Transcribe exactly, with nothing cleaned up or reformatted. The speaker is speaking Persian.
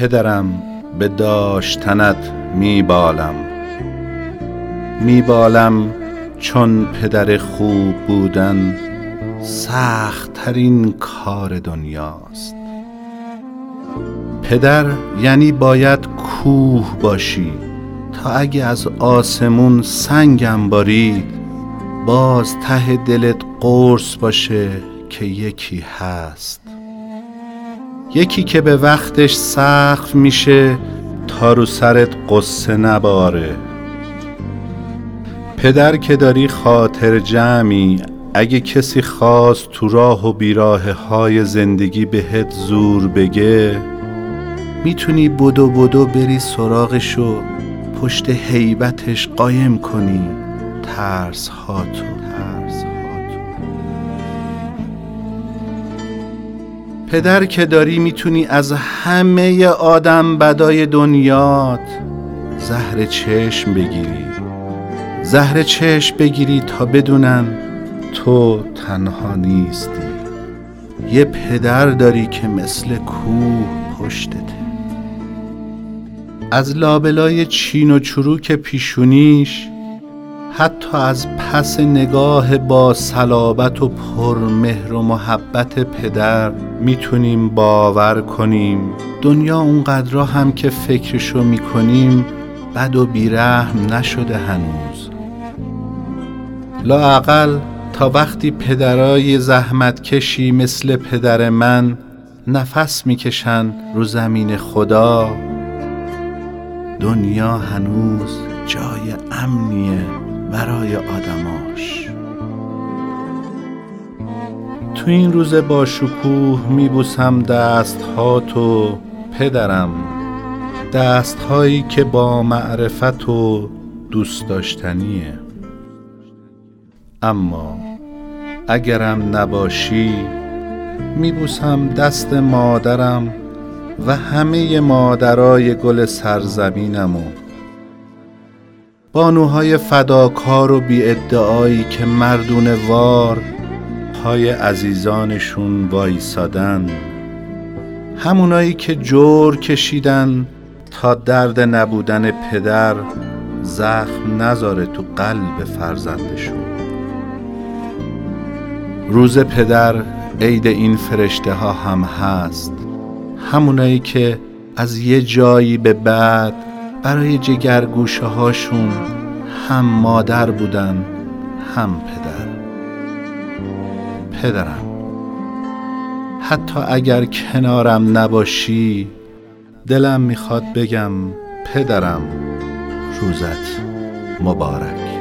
پدرم به داشتنت میبالم میبالم چون پدر خوب بودن سخت ترین کار دنیاست. پدر یعنی باید کوه باشی تا اگه از آسمون سنگم بارید باز ته دلت قرص باشه که یکی هست، یکی که به وقتش سقف میشه تا رو سرت قصه نباره. پدر که داری خاطر جمعی، اگه کسی خواست تو راه و بیراه های زندگی بهت زور بگه میتونی بدو بدو بری سراغشو پشت هیبتش قایم کنی ترس هاتو ترس هاتو. پدر که داری میتونی از همه آدم بدای دنیات زهر چشم بگیری زهر چشم بگیری تا بدونن تو تنها نیستی. یه پدر داری که مثل کوه پشتته. از لابلای چین و چروک پیشونیش حتی از پس نگاه با صلابت و پرمهر و محبت پدر میتونیم باور کنیم دنیا اونقدر هم که فکرشو میکنیم بد و بیرحم نشده هنوز. لااقل تا وقتی پدرای زحمت کشی مثل پدر من نفس میکشن رو زمین خدا، دنیا هنوز جای امنیه برای آدماش. تو این روز با شکوه میبوسم دست هاتو پدرم، دست هایی که با معرفت و دوست داشتنیه. اما اگرم نباشی میبوسم دست مادرم و همه مادرای گل سرزمینمو، بانوهای فداکار و بی ادعایی که مردونه وار پای عزیزانشون وایسادن، همونایی که جور کشیدن تا درد نبودن پدر زخم نذاره تو قلب فرزندشون. روز پدر عید این فرشته ها هم هست، همونایی که از یه جایی به بعد برای جگرگوشه هاشون هم مادر بودن هم پدر. پدرم، حتی اگر کنارم نباشی دلم میخواد بگم پدرم روزت مبارک.